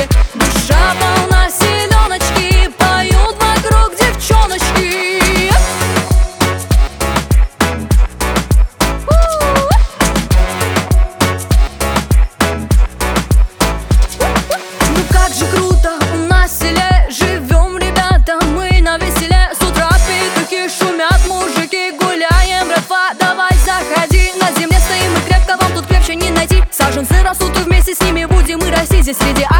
Душа полна селеночки, поют вокруг девчоночки. Ну как же круто у нас в селе, живем, ребята, мы на веселе. С утра петухи шумят, мужики гуляем, братва, давай заходи. На земле стоим мы крепко, вам тут крепче не найти. Саженцы растут, и вместе с ними будем и расти здесь среди